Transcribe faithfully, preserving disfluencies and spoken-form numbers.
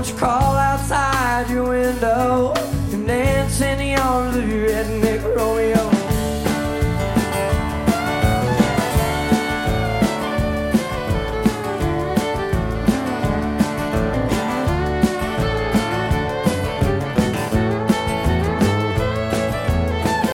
won't you crawl outside your window and dance in the arms of your redneck Romeo?